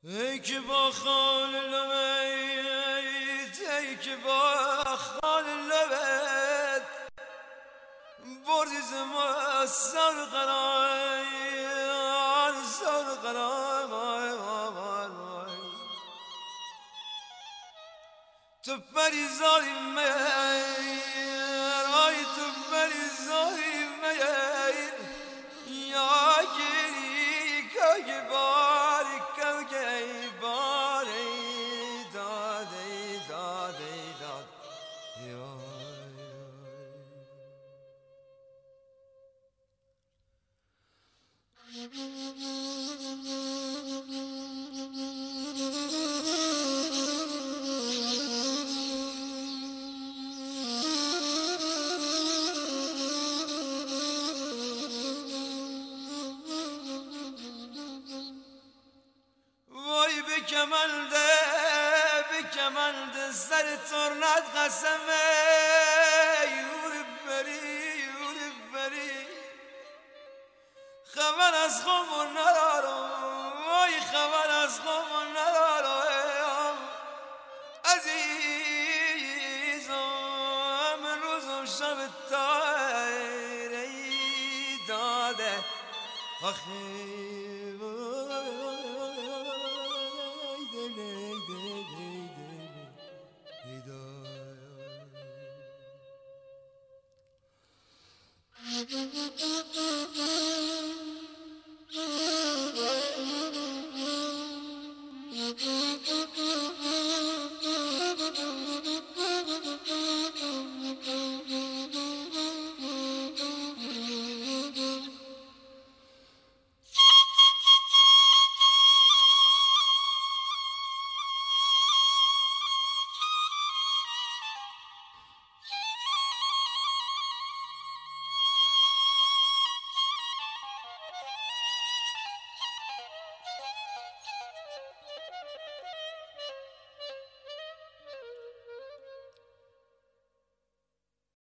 ای که با خال لبت، ای که با خال لبت بردی زمان سر قرار سر قرار تو پری ظالم ای تو پری ظالم یا گیری که باری که باری دادی دادی داد به کمند سر ترنت قسمه یور بری خبر از خمون ندارم وای خبر از خمون ندارم عزیزم روزم شب تایره داده آخی